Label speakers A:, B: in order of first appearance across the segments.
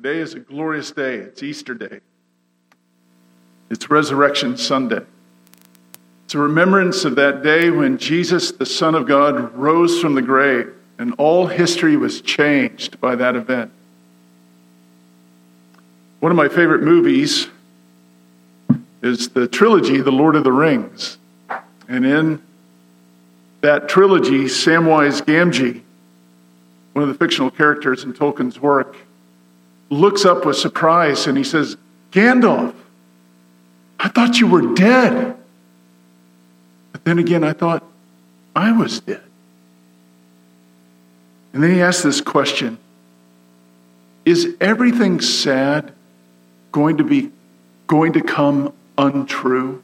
A: Today is a glorious day. It's Easter Day. It's Resurrection Sunday. It's a remembrance of that day when Jesus, the Son of God, rose from the grave, and all history was changed by that event. One of my favorite movies is the trilogy, The Lord of the Rings. And in that trilogy, Samwise Gamgee, one of the fictional characters in Tolkien's work, looks up with surprise and he says, "Gandalf, I thought you were dead." But then again, I thought I was dead. And then he asks this question: is everything sad going to come untrue?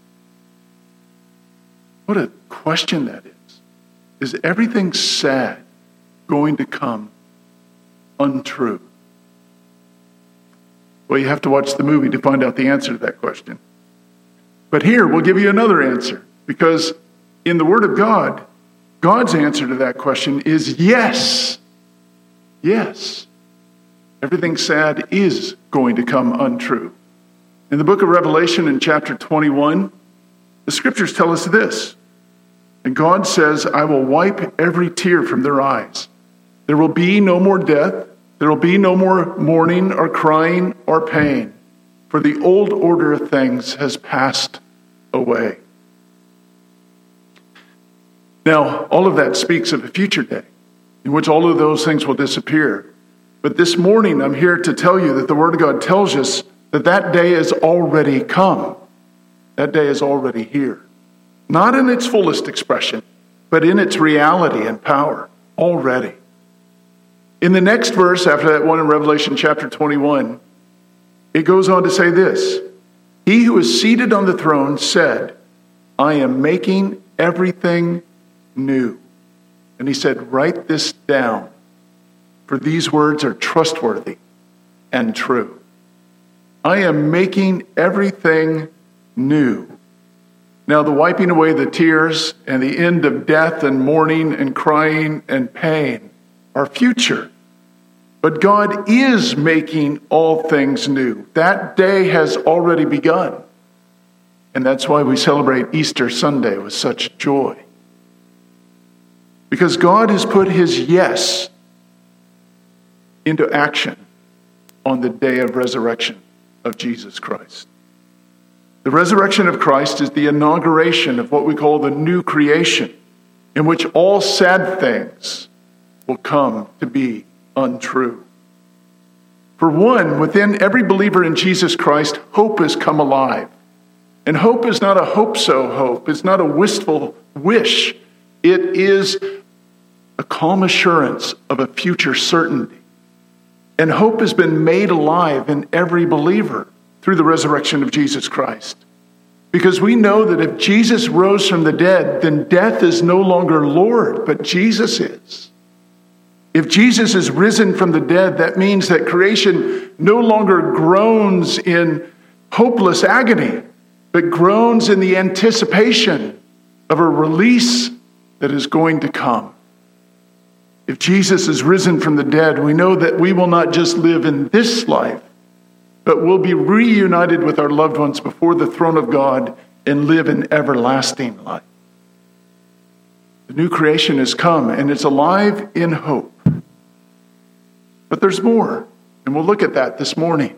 A: What a question that is. Is everything sad going to come untrue? Well, you have to watch the movie to find out the answer to that question. But here, we'll give you another answer, because in the Word of God, God's answer to that question is yes. Yes. Everything sad is going to come untrue. In the book of Revelation, in chapter 21, the scriptures tell us this. And God says, "I will wipe every tear from their eyes. There will be no more death. There will be no more mourning or crying or pain, for the old order of things has passed away." Now, all of that speaks of a future day in which all of those things will disappear. But this morning, I'm here to tell you that the Word of God tells us that that day has already come. That day is already here. Not in its fullest expression, but in its reality and power already. In the next verse, after that one in Revelation chapter 21, it goes on to say this: "He who is seated on the throne said, I am making everything new." And he said, "Write this down, for these words are trustworthy and true." I am making everything new. Now, the wiping away the tears and the end of death and mourning and crying and pain are future. But God is making all things new. That day has already begun. And that's why we celebrate Easter Sunday with such joy. Because God has put his yes into action on the day of resurrection of Jesus Christ. The resurrection of Christ is the inauguration of what we call the new creation, in which all sad things will come to be untrue. For one, within every believer in Jesus Christ, hope has come alive. And hope is not a hope-so hope. It's not a wistful wish. It is a calm assurance of a future certainty. And hope has been made alive in every believer through the resurrection of Jesus Christ. Because we know that if Jesus rose from the dead, then death is no longer Lord, but Jesus is. If Jesus is risen from the dead, that means that creation no longer groans in hopeless agony, but groans in the anticipation of a release that is going to come. If Jesus is risen from the dead, we know that we will not just live in this life, but we'll be reunited with our loved ones before the throne of God and live in everlasting life. The new creation has come, and it's alive in hope. But there's more, and we'll look at that this morning.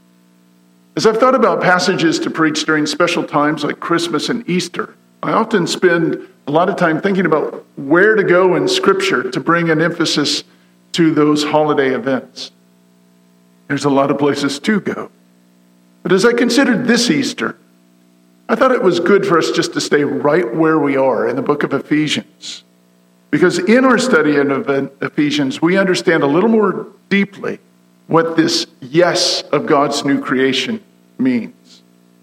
A: As I've thought about passages to preach during special times like Christmas and Easter, I often spend a lot of time thinking about where to go in Scripture to bring an emphasis to those holiday events. There's a lot of places to go. But as I considered this Easter, I thought it was good for us just to stay right where we are in the book of Ephesians. Because in our study of Ephesians, we understand a little more deeply what this yes of God's new creation means.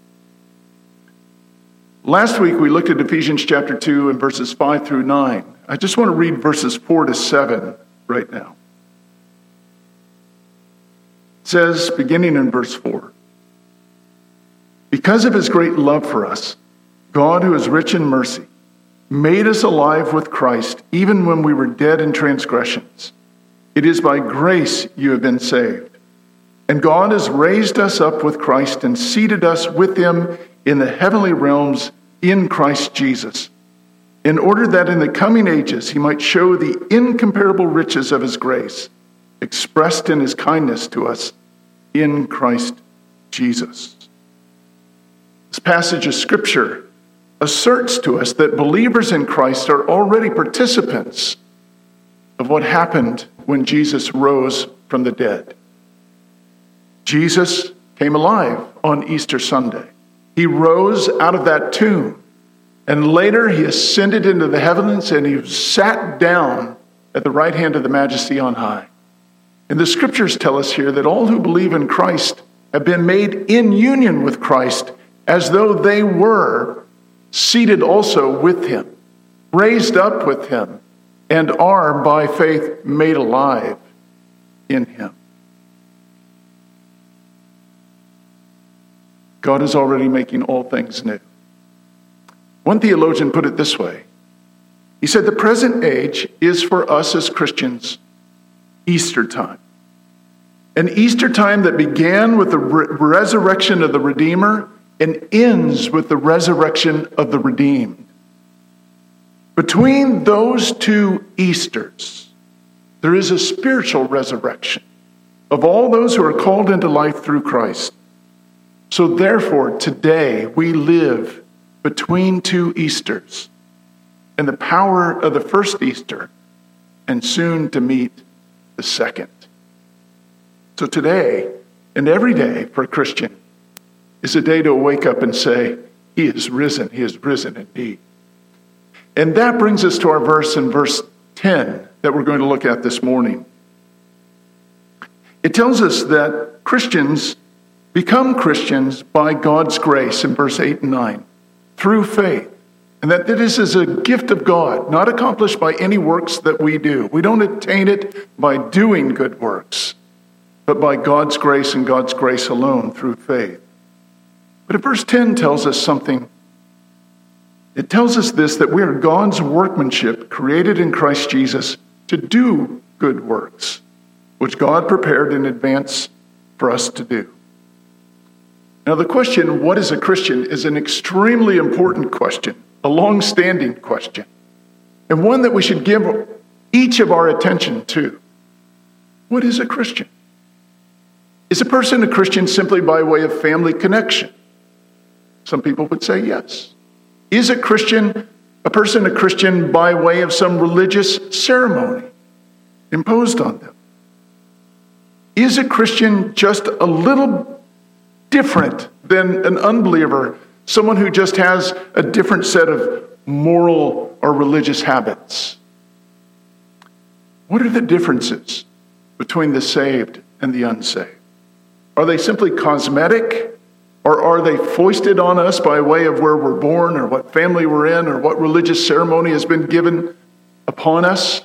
A: Last week, we looked at Ephesians chapter 2 and verses 5 through 9. I just want to read verses 4 to 7 right now. It says, beginning in verse 4, "Because of his great love for us, God, who is rich in mercy, made us alive with Christ, even when we were dead in transgressions. It is by grace you have been saved. And God has raised us up with Christ and seated us with him in the heavenly realms in Christ Jesus, in order that in the coming ages he might show the incomparable riches of his grace, expressed in his kindness to us in Christ Jesus. This passage of Scripture asserts to us that believers in Christ are already participants of what happened when Jesus rose from the dead. Jesus came alive on Easter Sunday. He rose out of that tomb, and later he ascended into the heavens and he sat down at the right hand of the Majesty on high. And the Scriptures tell us here that all who believe in Christ have been made in union with Christ as though they were seated also with him, raised up with him, and are by faith made alive in him. God is already making all things new. One theologian put it this way. He said, the present age is for us as Christians Easter time. An Easter time that began with the resurrection of the Redeemer and ends with the resurrection of the redeemed. Between those two Easters, there is a spiritual resurrection of all those who are called into life through Christ. So therefore, today we live between two Easters and the power of the first Easter and soon to meet the second. So today and every day for a Christian is a day to wake up and say, he is risen indeed. And that brings us to our verse in verse 10 that we're going to look at this morning. It tells us that Christians become Christians by God's grace in verse 8 and 9, through faith. And that this is a gift of God, not accomplished by any works that we do. We don't attain it by doing good works, but by God's grace and God's grace alone through faith. But verse 10 tells us something. It tells us this, that we are God's workmanship created in Christ Jesus to do good works, which God prepared in advance for us to do. Now the question, what is a Christian, is an extremely important question, a long-standing question, and one that we should give each of our attention to. What is a Christian? Is a person a Christian simply by way of family connection? Some people would say yes. Is a person a Christian by way of some religious ceremony imposed on them? Is a Christian just a little different than an unbeliever, someone who just has a different set of moral or religious habits? What are the differences between the saved and the unsaved? Are they simply cosmetic? Or are they foisted on us by way of where we're born or what family we're in or what religious ceremony has been given upon us?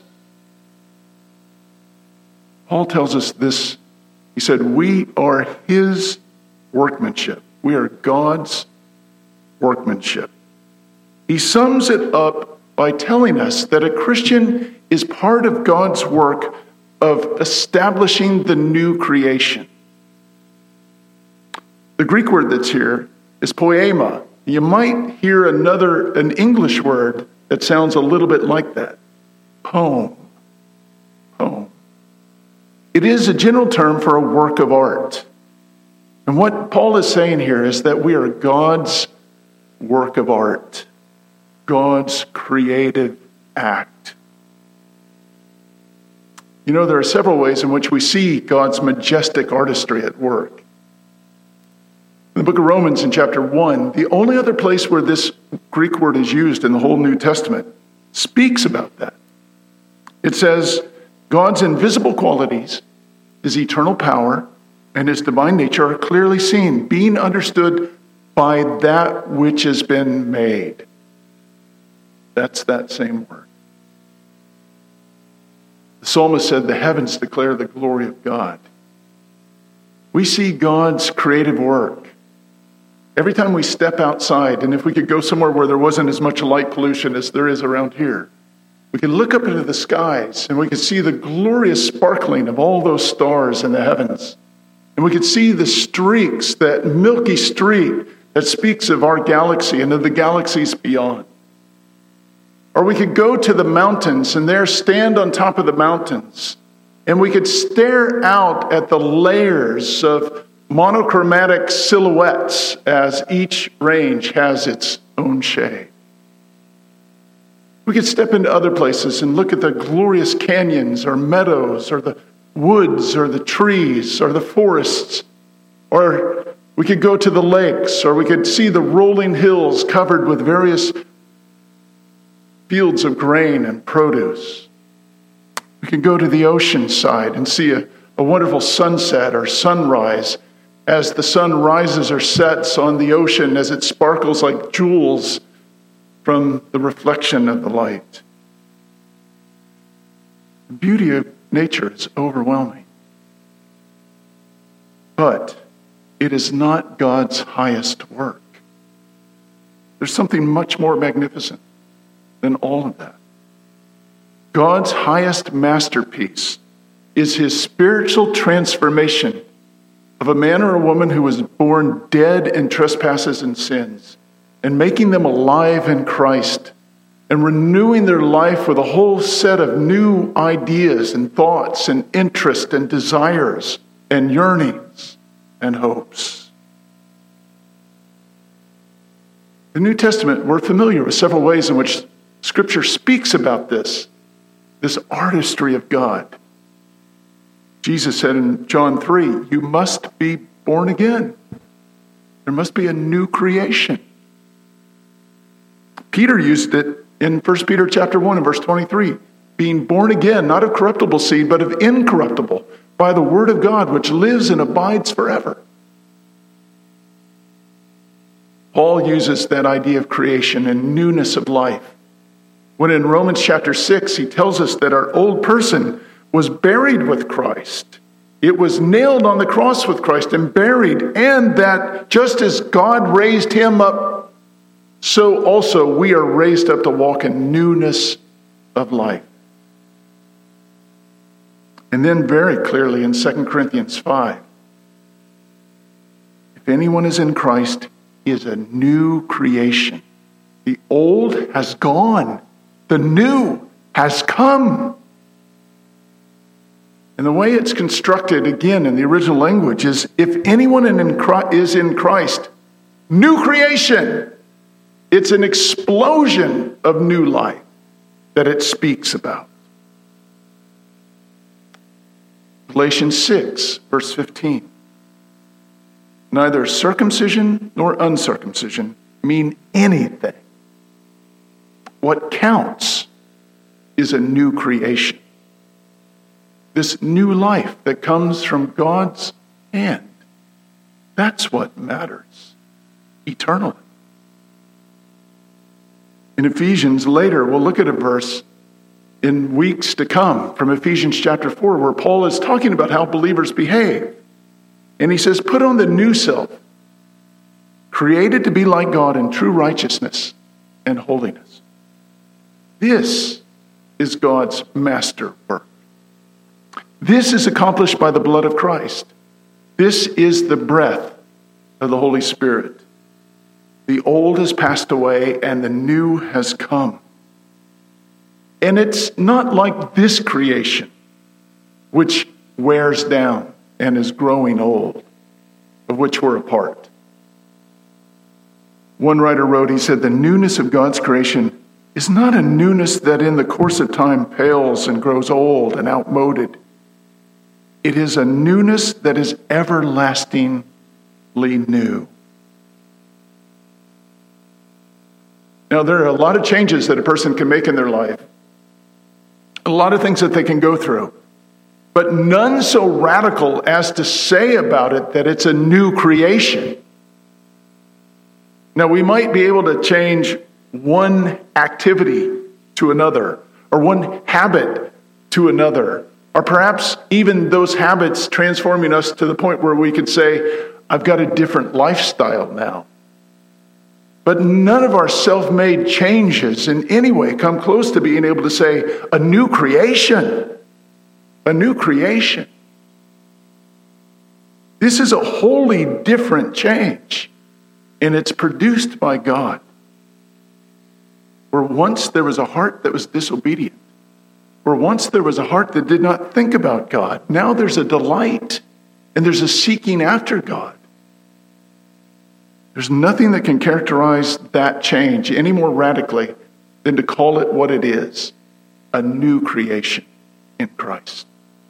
A: Paul tells us this. He said, we are his workmanship. We are God's workmanship. He sums it up by telling us that a Christian is part of God's work of establishing the new creation. The Greek word that's here is poema. You might hear an English word that sounds a little bit like that. Poem. Poem. It is a general term for a work of art. And what Paul is saying here is that we are God's work of art, God's creative act. You know, there are several ways in which we see God's majestic artistry at work. In the book of Romans in chapter 1, the only other place where this Greek word is used in the whole New Testament speaks about that. It says, God's invisible qualities, his eternal power, and his divine nature are clearly seen, being understood by that which has been made. That's that same word. The psalmist said, the heavens declare the glory of God. We see God's creative work. Every time we step outside, and if we could go somewhere where there wasn't as much light pollution as there is around here, we could look up into the skies and we could see the glorious sparkling of all those stars in the heavens. And we could see the streaks, that milky streak that speaks of our galaxy and of the galaxies beyond. Or we could go to the mountains and there stand on top of the mountains, and we could stare out at the layers of monochromatic silhouettes as each range has its own shade. We could step into other places and look at the glorious canyons or meadows or the woods or the trees or the forests. Or we could go to the lakes, or we could see the rolling hills covered with various fields of grain and produce. We could go to the ocean side and see a wonderful sunset or sunrise as the sun rises or sets on the ocean as it sparkles like jewels from the reflection of the light. The beauty of nature is overwhelming. But it is not God's highest work. There's something much more magnificent than all of that. God's highest masterpiece is his spiritual transformation of a man or a woman who was born dead in trespasses and sins, and making them alive in Christ, and renewing their life with a whole set of new ideas and thoughts and interests and desires and yearnings and hopes. The New Testament, we're familiar with several ways in which Scripture speaks about this artistry of God. Jesus said in John 3, you must be born again. There must be a new creation. Peter used it in 1 Peter chapter 1 and verse 23, being born again, not of corruptible seed, but of incorruptible, by the word of God, which lives and abides forever. Paul uses that idea of creation and newness of life, when in Romans chapter 6, he tells us that our old person was buried with Christ. It was nailed on the cross with Christ and buried, and that just as God raised him up, so also we are raised up to walk in newness of life. And then very clearly in 2 Corinthians 5, if anyone is in Christ, he is a new creation. The old has gone. The new has come. And the way it's constructed, again, in the original language is, if anyone is in Christ, new creation. It's an explosion of new life that it speaks about. Galatians 6, verse 15. Neither circumcision nor uncircumcision mean anything. What counts is a new creation. This new life that comes from God's hand. That's what matters eternally. In Ephesians later, we'll look at a verse in weeks to come from Ephesians chapter 4, where Paul is talking about how believers behave. And he says, put on the new self, created to be like God in true righteousness and holiness. This is God's master work. This is accomplished by the blood of Christ. This is the breath of the Holy Spirit. The old has passed away and the new has come. And it's not like this creation, which wears down and is growing old, of which we're a part. One writer wrote, he said, the newness of God's creation is not a newness that in the course of time pales and grows old and outmoded. It is a newness that is everlastingly new. Now, there are a lot of changes that a person can make in their life, a lot of things that they can go through, but none so radical as to say about it that it's a new creation. Now, we might be able to change one activity to another, or one habit to another, or perhaps even those habits transforming us to the point where we could say, I've got a different lifestyle now. But none of our self-made changes in any way come close to being able to say, a new creation. A new creation. This is a wholly different change, and it's produced by God. Where once there was a heart that was disobedient, where once there was a heart that did not think about God, now there's a delight and there's a seeking after God. There's nothing that can characterize that change any more radically than to call it what it is, a new creation in Christ.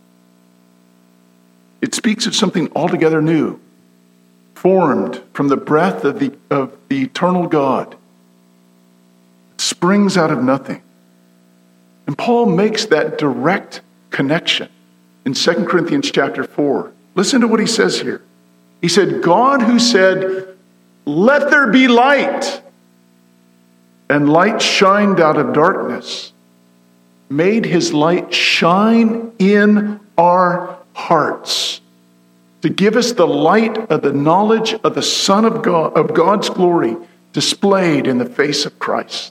A: It speaks of something altogether new, formed from the breath of the eternal God. It springs out of nothing. And Paul makes that direct connection in 2 Corinthians chapter 4. Listen to what he says here. He said, God who said, "Let there be light," and light shined out of darkness, made his light shine in our hearts to give us the light of the knowledge of the Son of God, of God's glory, displayed in the face of Christ.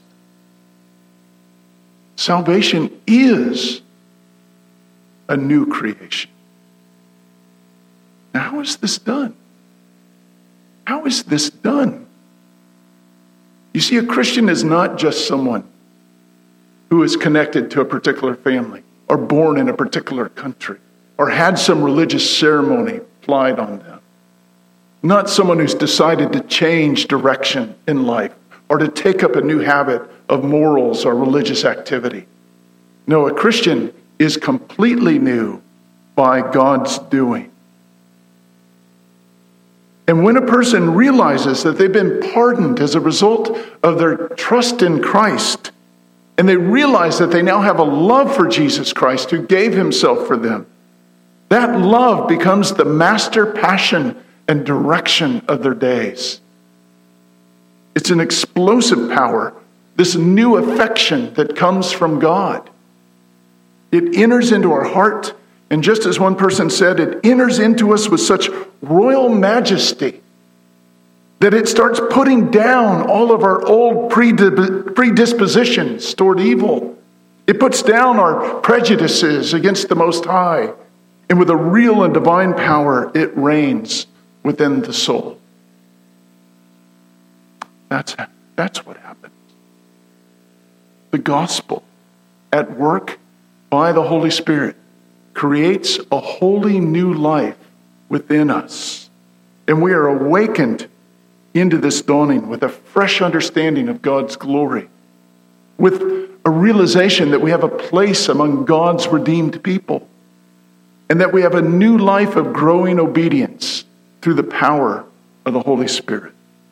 A: Salvation is a new creation. Now, how is this done? How is this done? You see, a Christian is not just someone who is connected to a particular family or born in a particular country or had some religious ceremony applied on them. Not someone who's decided to change direction in life or to take up a new habit of morals or religious activity. No, a Christian is completely new by God's doing. And when a person realizes that they've been pardoned as a result of their trust in Christ, and they realize that they now have a love for Jesus Christ who gave himself for them, that love becomes the master passion and direction of their days. It's an explosive power, this new affection that comes from God. It enters into our heart, and just as one person said, it enters into us with such royal majesty that it starts putting down all of our old predispositions toward evil. It puts down our prejudices against the Most High, and with a real and divine power, it reigns within the soul. That's what happens. The gospel, at work by the Holy Spirit, creates a wholly new life within us. And we are awakened into this dawning with a fresh understanding of God's glory, with a realization that we have a place among God's redeemed people, and that we have a new life of growing obedience through the power of the Holy Spirit.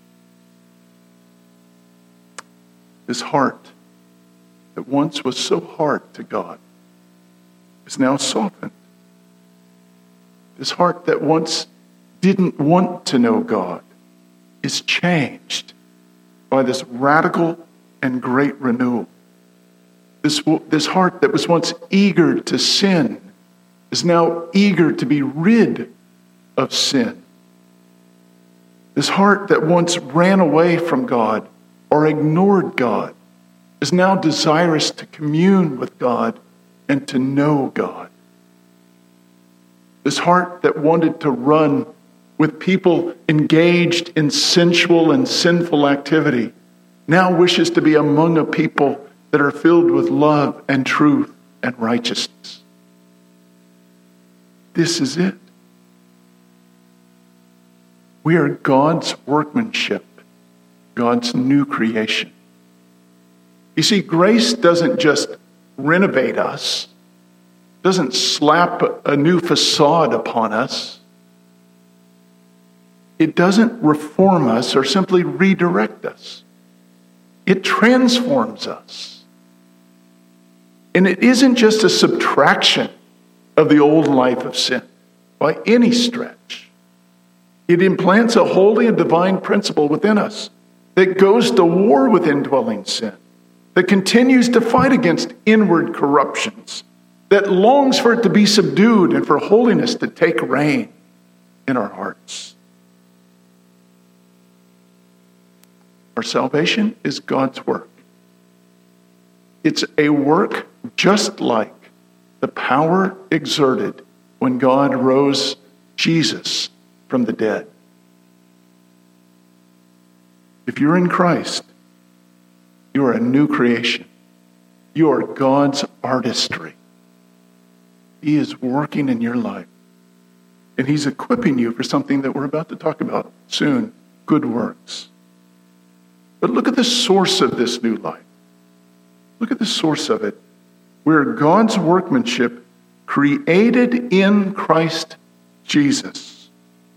A: This heart that once was so hard to God is now softened. This heart that once didn't want to know God is changed by this radical and great renewal. This heart that was once eager to sin is now eager to be rid of sin. This heart that once ran away from God or ignored God is now desirous to commune with God and to know God. This heart that wanted to run with people engaged in sensual and sinful activity now wishes to be among a people that are filled with love and truth and righteousness. This is it. We are God's workmanship, God's new creation. You see, grace doesn't just renovate us, doesn't slap a new facade upon us. It doesn't reform us or simply redirect us. It transforms us. And it isn't just a subtraction of the old life of sin by any stretch. It implants a holy and divine principle within us that goes to war with indwelling sin, that continues to fight against inward corruptions, that longs for it to be subdued and for holiness to take reign in our hearts. Our salvation is God's work. It's a work just like the power exerted when God rose Jesus from the dead. If you're in Christ, you are a new creation. You are God's artistry. He is working in your life. And He's equipping you for something that we're about to talk about soon, good works. But look at the source of this new life. Look at the source of it. We're God's workmanship created in Christ Jesus.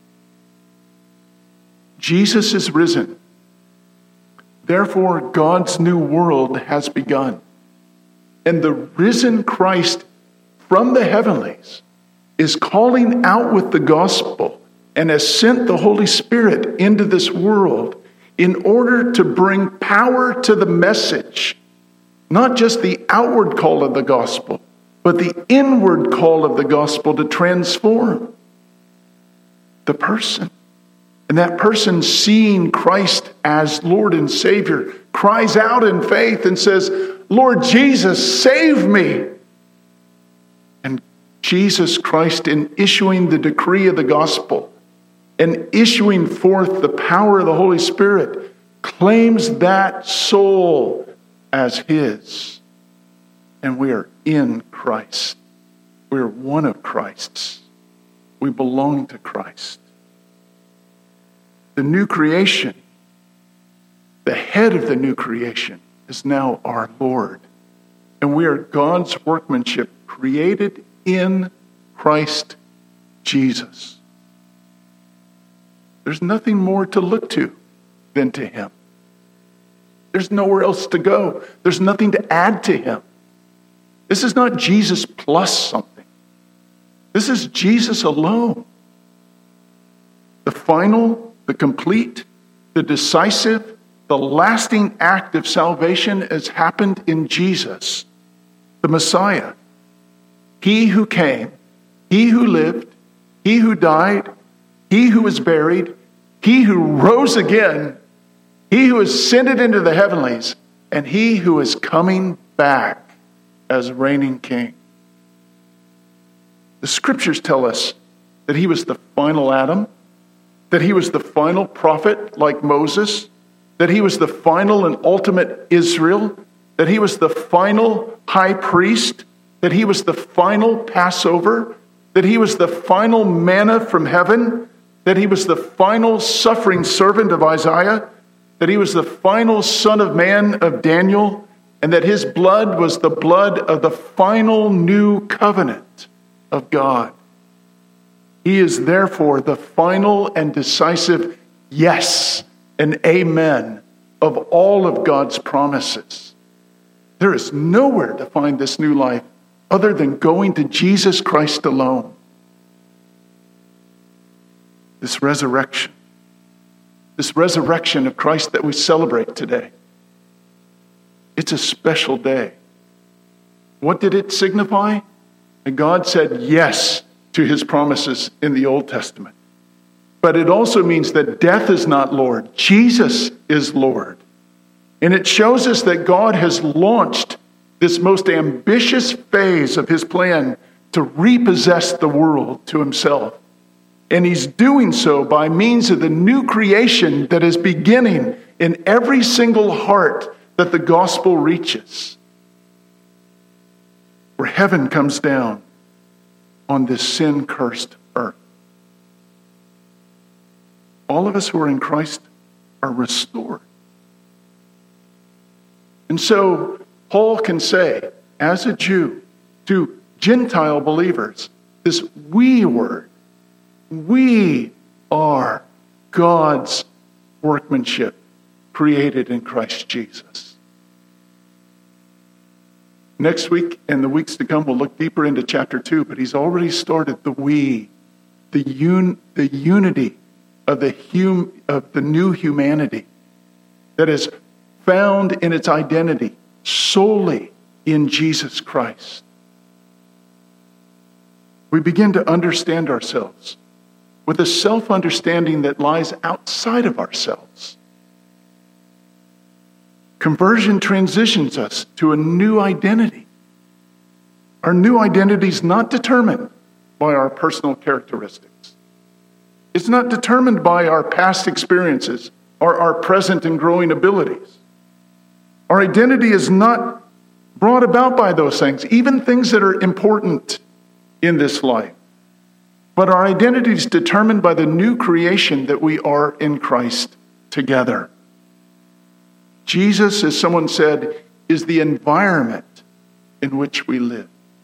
A: Jesus is risen. Therefore, God's new world has begun. And the risen Christ from the heavenlies is calling out with the gospel and has sent the Holy Spirit into this world in order to bring power to the message. Not just the outward call of the gospel, but the inward call of the gospel to transform the person. And that person, seeing Christ as Lord and Savior, cries out in faith and says, Lord Jesus, save me. And Jesus Christ, in issuing the decree of the gospel and issuing forth the power of the Holy Spirit, claims that soul as His. And we are in Christ. We are one of Christ's. We belong to Christ. The new creation, the head of the new creation, is now our Lord. And we are God's workmanship created in Christ Jesus. There's nothing more to look to than to Him. There's nowhere else to go. There's nothing to add to Him. This is not Jesus plus something. This is Jesus alone. The final, the complete, the decisive, the lasting act of salvation has happened in Jesus, the Messiah. He who came, He who lived, He who died, He who was buried, He who rose again, He who ascended into the heavenlies, and He who is coming back as reigning King. The Scriptures tell us that He was the final Adam, that He was the final prophet like Moses, that He was the final and ultimate Israel, that He was the final high priest, that He was the final Passover, that He was the final manna from heaven, that He was the final suffering servant of Isaiah, that He was the final Son of Man of Daniel, and that His blood was the blood of the final new covenant of God. He is therefore the final and decisive yes and amen of all of God's promises. There is nowhere to find this new life other than going to Jesus Christ alone. This resurrection of Christ that we celebrate today, it's a special day. What did it signify? And God said yes to His promises in the Old Testament. But it also means that death is not Lord. Jesus is Lord. And it shows us that God has launched this most ambitious phase of His plan to repossess the world to Himself. And He's doing so by means of the new creation that is beginning in every single heart that the gospel reaches. Where heaven comes down on this sin-cursed earth. All of us who are in Christ are restored. And so Paul can say, as a Jew, to Gentile believers, this we word, we are God's workmanship created in Christ Jesus. Next week and the weeks to come, we'll look deeper into chapter 2, but he's already started the we, the unity of the new humanity that is found in its identity solely in Jesus Christ. We begin to understand ourselves with a self-understanding that lies outside of ourselves. Conversion transitions us to a new identity. Our new identity is not determined by our personal characteristics. It's not determined by our past experiences or our present and growing abilities. Our identity is not brought about by those things, even things that are important in this life. But our identity is determined by the new creation that we are in Christ together. Jesus, as someone said, is the environment in which we live.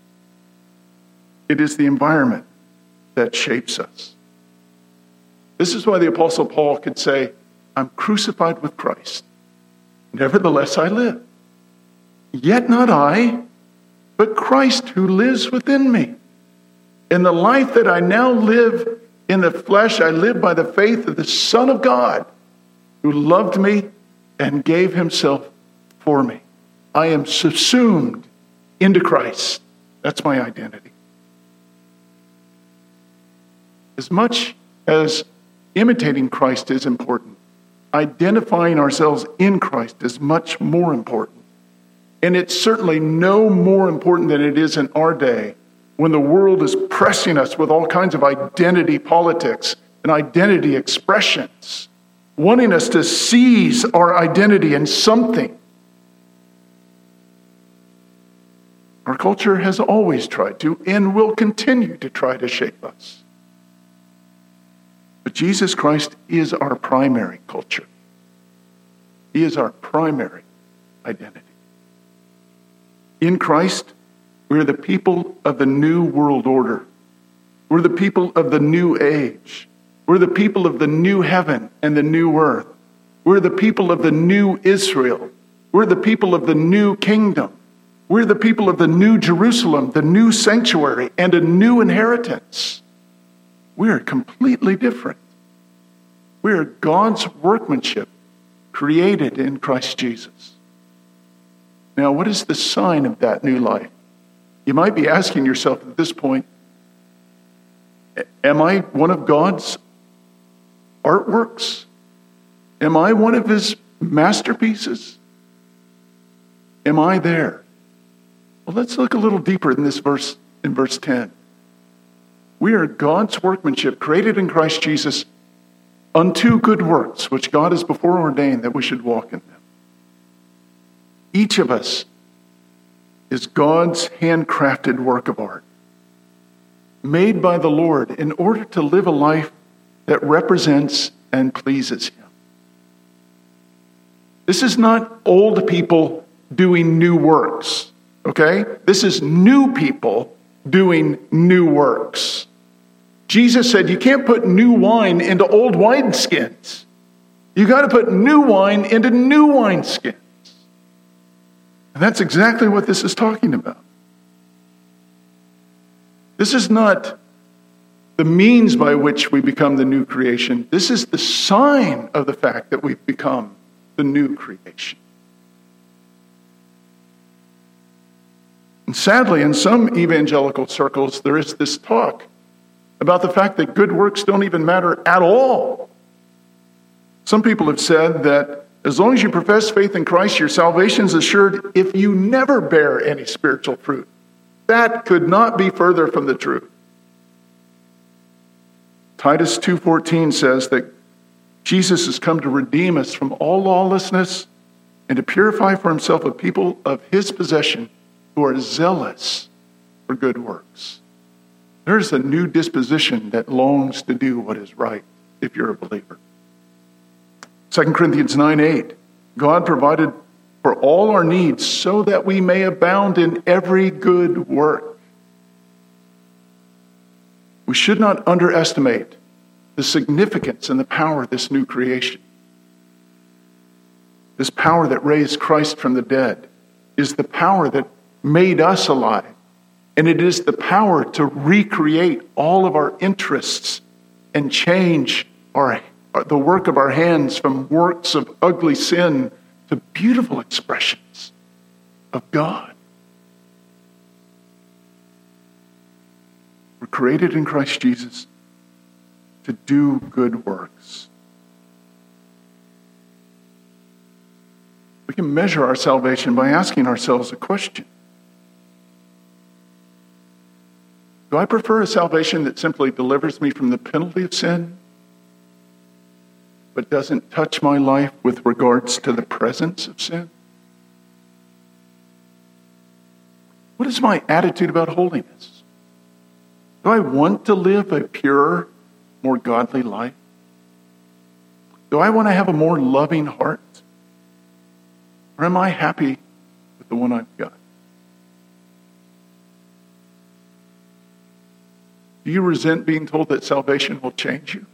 A: It is the environment that shapes us. This is why the Apostle Paul could say, I'm crucified with Christ. Nevertheless, I live. Yet not I, but Christ who lives within me. In the life that I now live in the flesh, I live by the faith of the Son of God, who loved me and gave himself for me. I am subsumed into Christ. That's my identity. As much as imitating Christ is important, identifying ourselves in Christ is much more important. And it's certainly no more important than it is in our day when the world is pressing us with all kinds of identity politics and identity expressions, wanting us to seize our identity in something. Our culture has always tried to and will continue to try to shape us. But Jesus Christ is our primary culture. He is our primary identity. In Christ, we're the people of the new world order. We're the people of the new age. We're the people of the new heaven and the new earth. We're the people of the new Israel. We're the people of the new kingdom. We're the people of the new Jerusalem, the new sanctuary, and a new inheritance. We're completely different. We're God's workmanship created in Christ Jesus. Now, what is the sign of that new life? You might be asking yourself at this point, am I one of God's artworks? Am I one of his masterpieces? Am I there? Well, let's look a little deeper in this verse, in verse 10. We are God's workmanship created in Christ Jesus unto good works, which God has before ordained that we should walk in them. Each of us is God's handcrafted work of art, made by the Lord in order to live a life that represents and pleases him. This is not old people doing new works, okay? This is new people doing new works. Jesus said you can't put new wine into old wineskins. You got to put new wine into new wineskins. And that's exactly what this is talking about. This is not the means by which we become the new creation. This is the sign of the fact that we've become the new creation. And sadly, in some evangelical circles, there is this talk about the fact that good works don't even matter at all. Some people have said that as long as you profess faith in Christ, your salvation is assured if you never bear any spiritual fruit. That could not be further from the truth. Titus 2:14 says that Jesus has come to redeem us from all lawlessness and to purify for himself a people of his possession who are zealous for good works. There's a new disposition that longs to do what is right if you're a believer. 2 Corinthians 9:8, God provided for all our needs so that we may abound in every good work. We should not underestimate the significance and the power of this new creation. This power that raised Christ from the dead is the power that made us alive. And it is the power to recreate all of our interests and change the work of our hands from works of ugly sin to beautiful expressions of God. We're created in Christ Jesus to do good works. We can measure our salvation by asking ourselves a question. Do I prefer a salvation that simply delivers me from the penalty of sin but doesn't touch my life with regards to the presence of sin? What is my attitude about holiness? Do I want to live a purer, more godly life? Do I want to have a more loving heart? Or am I happy with the one I've got? Do you resent being told that salvation will change you?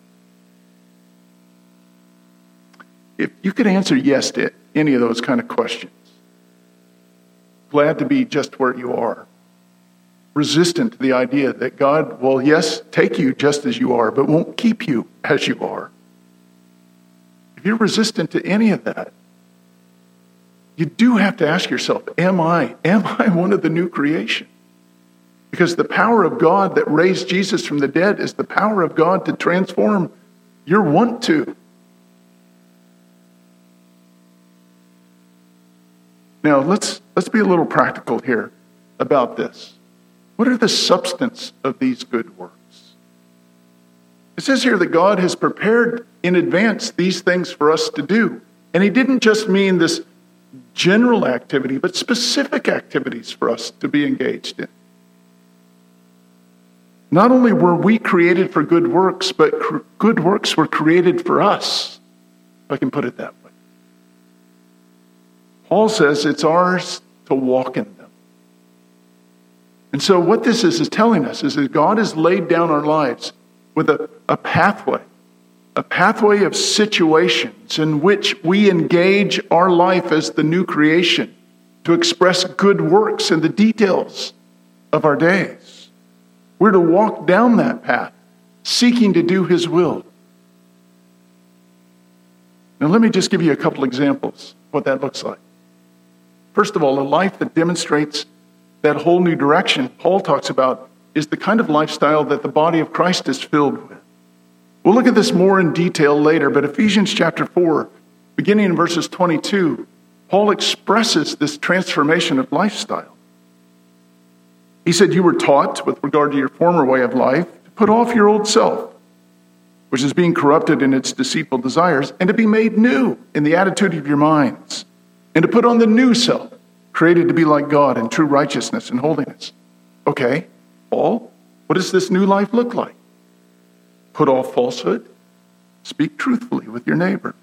A: If you could answer yes to any of those kind of questions, glad to be just where you are, resistant to the idea that God will, yes, take you just as you are, but won't keep you as you are. If you're resistant to any of that, you do have to ask yourself, am I one of the new creation? Because the power of God that raised Jesus from the dead is the power of God to transform your want to. Now, let's be a little practical here about this. What are the substance of these good works? It says here that God has prepared in advance these things for us to do. And he didn't just mean this general activity, but specific activities for us to be engaged in. Not only were we created for good works, but good works were created for us, if I can put it that way. Paul says it's ours to walk in them. And so what this is telling us is that God has laid down our lives with a pathway of situations in which we engage our life as the new creation to express good works in the details of our days. We're to walk down that path, seeking to do his will. Now let me just give you a couple examples of what that looks like. First of all, a life that demonstrates that whole new direction Paul talks about is the kind of lifestyle that the body of Christ is filled with. We'll look at this more in detail later, but Ephesians chapter 4, beginning in verses 22, Paul expresses this transformation of lifestyle. He said, you were taught, with regard to your former way of life, to put off your old self, which is being corrupted in its deceitful desires, and to be made new in the attitude of your minds, and to put on the new self, created to be like God in true righteousness and holiness. Okay, Paul, what does this new life look like? Put off falsehood, speak truthfully with your neighbor.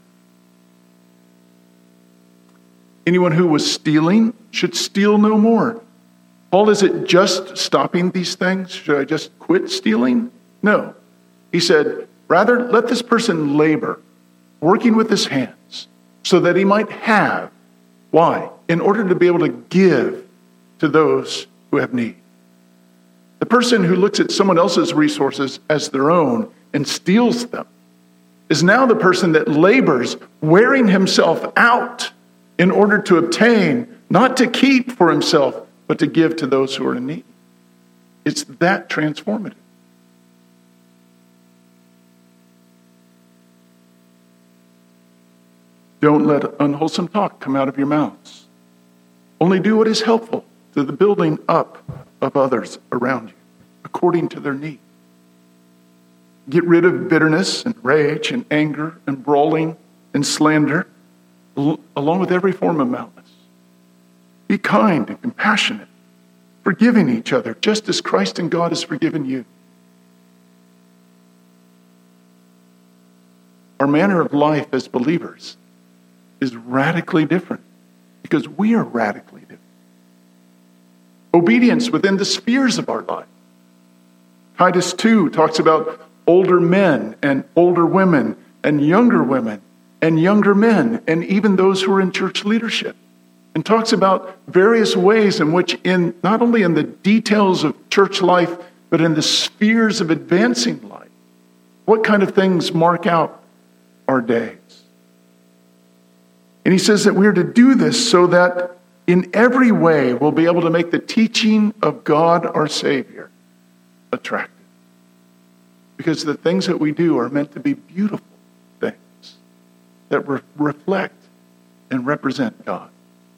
A: Anyone who was stealing should steal no more. Paul, is it just stopping these things? Should I just quit stealing? No. He said, rather, let this person labor, working with his hands, so that he might have. Why? In order to be able to give to those who have need. The person who looks at someone else's resources as their own and steals them is now the person that labors, wearing himself out in order to obtain, not to keep for himself, but to give to those who are in need. It's that transformative. Don't let unwholesome talk come out of your mouths. Only do what is helpful to the building up of others around you, according to their need. Get rid of bitterness and rage and anger and brawling and slander, along with every form of malice. Be kind and compassionate, forgiving each other, just as Christ and God has forgiven you. Our manner of life as believers is radically different because we are radically different. Obedience within the spheres of our life. Titus 2 talks about older men and older women and younger women and younger men and even those who are in church leadership. And talks about various ways in which, not only in the details of church life, but in the spheres of advancing life, what kind of things mark out our days. And he says that we're to do this so that in every way we'll be able to make the teaching of God our Savior attractive. Because the things that we do are meant to be beautiful things that reflect and represent God.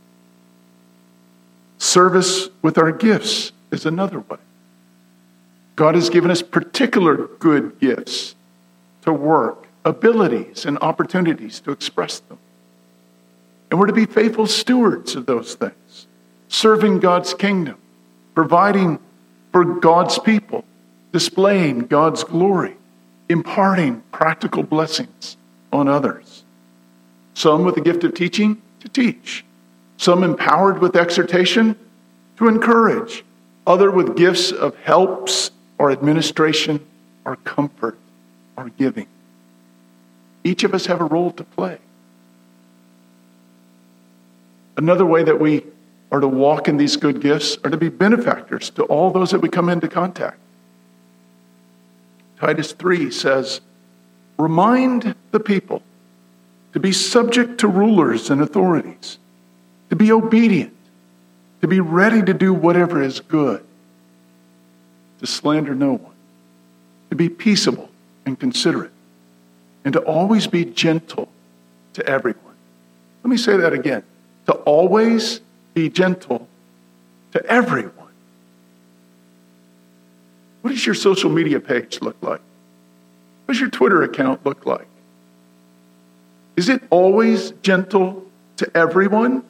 A: Service with our gifts is another way. God has given us particular good gifts to work abilities and opportunities to express them. And we're to be faithful stewards of those things, serving God's kingdom, providing for God's people, displaying God's glory, imparting practical blessings on others. Some with the gift of teaching, to teach. Some empowered with exhortation, to encourage. Other with gifts of helps or administration or comfort or giving. Each of us have a role to play. Another way that we are to walk in these good gifts are to be benefactors to all those that we come into contact. Titus 3 says, remind the people to be subject to rulers and authorities, to be obedient, to be ready to do whatever is good, to slander no one, to be peaceable and considerate, and to always be gentle to everyone. Let me say that again. To always be gentle to everyone. What does your social media page look like? What does your Twitter account look like? Is it always gentle to everyone?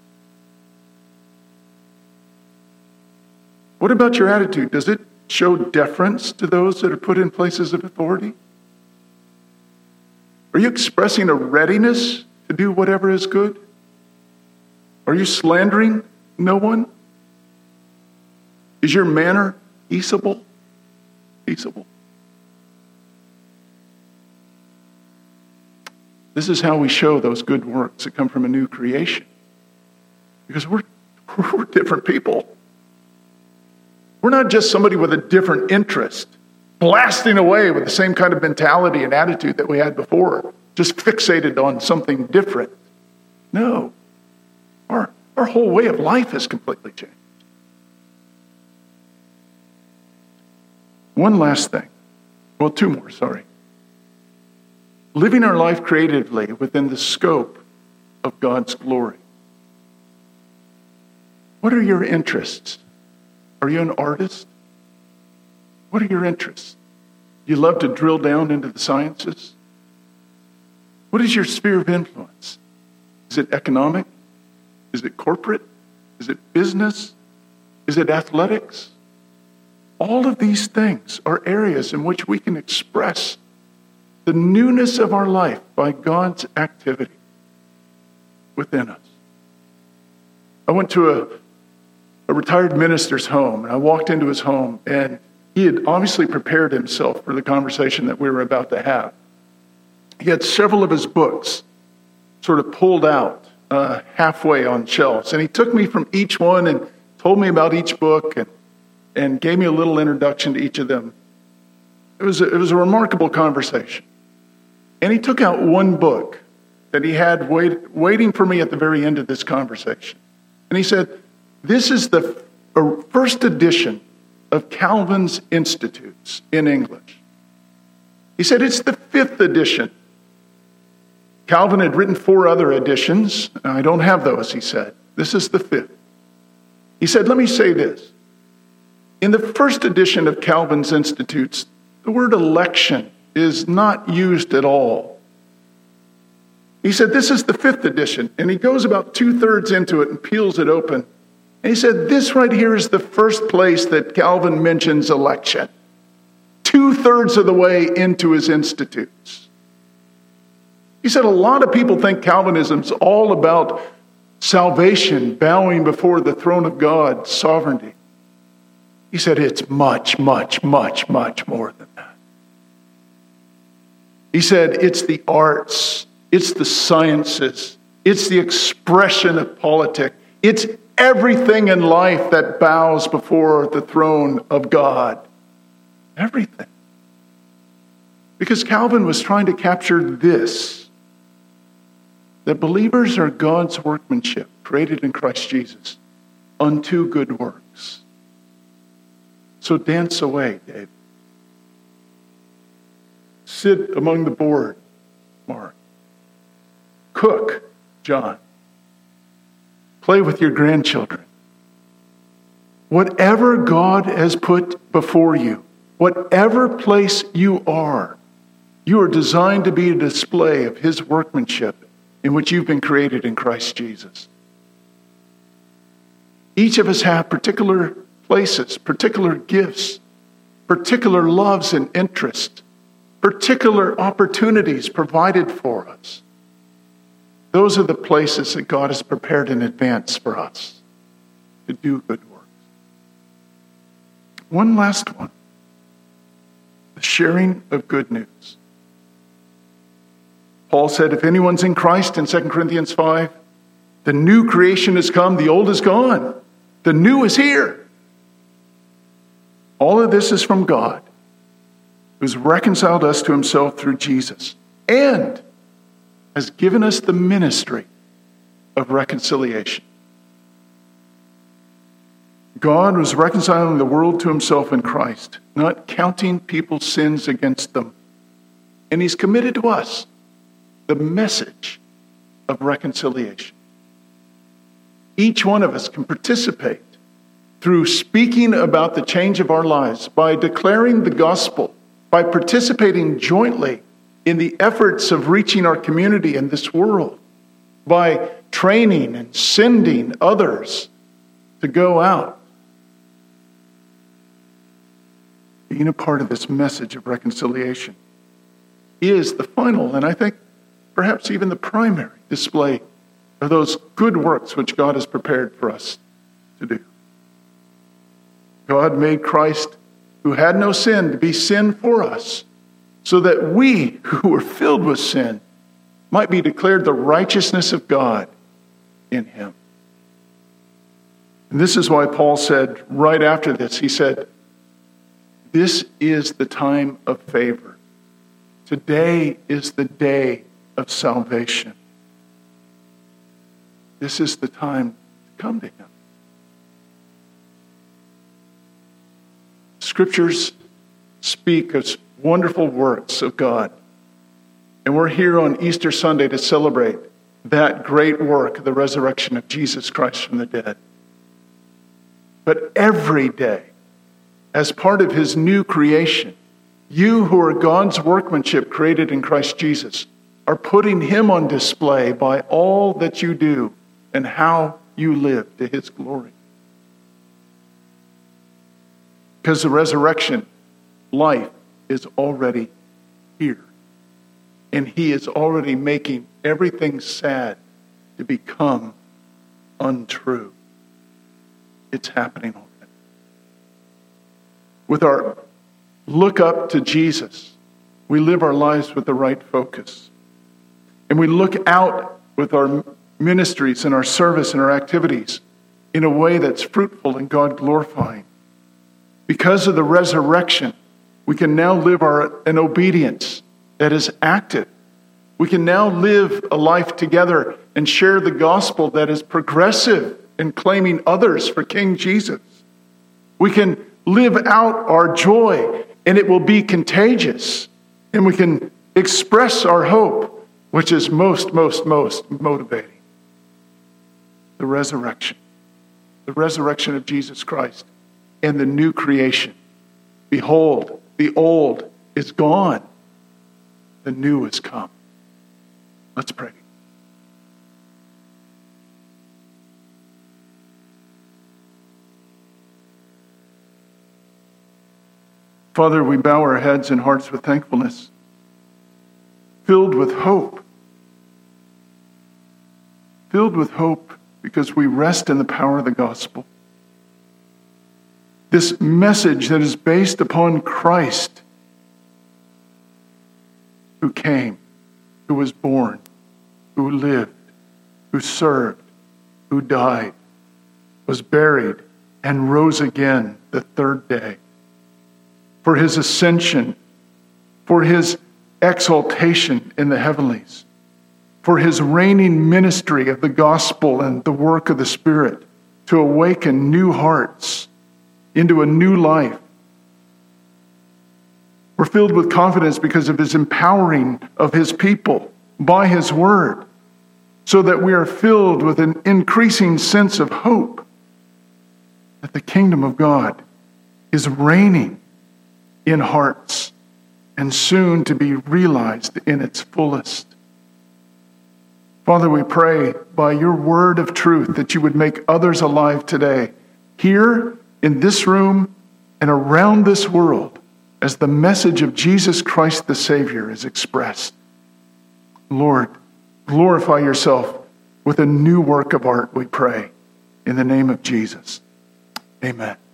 A: What about your attitude? Does it show deference to those that are put in places of authority? Are you expressing a readiness to do whatever is good? Are you slandering no one? Is your manner peaceable? Peaceable. This is how we show those good works that come from a new creation. Because we're different people. We're not just somebody with a different interest, blasting away with the same kind of mentality and attitude that we had before, just fixated on something different. No. Our whole way of life has completely changed. One last thing. Well, two more, sorry. Living our life creatively within the scope of God's glory. What are your interests? Are you an artist? What are your interests? You love to drill down into the sciences? What is your sphere of influence? Is it economic? Is it corporate? Is it business? Is it athletics? All of these things are areas in which we can express the newness of our life by God's activity within us. I went to a retired minister's home, and I walked into his home, and he had obviously prepared himself for the conversation that we were about to have. He had several of his books sort of pulled out halfway on shelves, and he took me from each one and told me about each book and gave me a little introduction to each of them. It was a remarkable conversation. And he took out one book that he had waiting for me at the very end of this conversation. And he said, this is the first edition of Calvin's Institutes in English. He said, it's the 5th edition. Calvin had written 4 other editions. I don't have those, he said. This is the 5th. He said, let me say this. In the first edition of Calvin's Institutes, the word election is not used at all. He said, this is the 5th edition. And he goes about 2/3 into it and peels it open. And he said, this right here is the first place that Calvin mentions election. 2/3 of the way into his Institutes. He said, a lot of people think Calvinism's all about salvation, bowing before the throne of God, sovereignty. He said, it's much, much, much, much more than that. He said, it's the arts, it's the sciences, it's the expression of politics, it's everything in life that bows before the throne of God. Everything. Because Calvin was trying to capture this, that believers are God's workmanship, created in Christ Jesus, unto good works. So dance away, David. Sit among the board, Mark. Cook, John. Play with your grandchildren. Whatever God has put before you, whatever place you are, You are designed to be a display of his workmanship in which you've been created in Christ Jesus. Each of us have particular places, particular gifts, particular loves and interests, particular opportunities provided for us. Those are the places that God has prepared in advance for us to do good works. One last one. The sharing of good news. Paul said, if anyone's in Christ in 2 Corinthians 5, the new creation has come, the old is gone. The new is here. All of this is from God, who's reconciled us to himself through Jesus and has given us the ministry of reconciliation. God was reconciling the world to himself in Christ, not counting people's sins against them. And he's committed to us the message of reconciliation. Each one of us can participate through speaking about the change of our lives, by declaring the gospel, by participating jointly in the efforts of reaching our community in this world, by training and sending others to go out. Being a part of this message of reconciliation is the final, and I think perhaps even the primary display of those good works which God has prepared for us to do. God made Christ, who had no sin, to be sin for us, so that we, who were filled with sin, might be declared the righteousness of God in him. And this is why Paul said right after this, he said, this is the time of favor. Today is the day of salvation. This is the time to come to him. Scriptures speak of wonderful works of God. And we're here on Easter Sunday to celebrate that great work, the resurrection of Jesus Christ from the dead. But every day, as part of his new creation, you who are God's workmanship created in Christ Jesus are putting him on display by all that you do and how you live to his glory. Because the resurrection life is already here. And he is already making everything sad to become untrue. It's happening already. With our look up to Jesus, we live our lives with the right focus. And we look out with our ministries and our service and our activities in a way that's fruitful and God-glorifying. Because of the resurrection, we can now live an obedience that is active. We can now live a life together and share the gospel that is progressive in claiming others for King Jesus. We can live out our joy, and it will be contagious. And we can express our hope, which is most motivating. The resurrection of Jesus Christ and the new creation. Behold, the old is gone. The new has come. Let's pray. Father, we bow our heads and hearts with thankfulness, filled with hope. Filled with hope because we rest in the power of the gospel. This message that is based upon Christ, who came, who was born, who lived, who served, who died, was buried, and rose again the third day. For his ascension, for his exaltation in the heavenlies, for his reigning ministry of the gospel and the work of the Spirit to awaken new hearts into a new life. We're filled with confidence because of his empowering of his people by his word, so that we are filled with an increasing sense of hope that the kingdom of God is reigning in hearts and soon to be realized in its fullest. Father, we pray by your word of truth that you would make others alive today, here in this room and around this world, as the message of Jesus Christ the Savior is expressed. Lord, glorify yourself with a new work of art, we pray. In the name of Jesus, amen.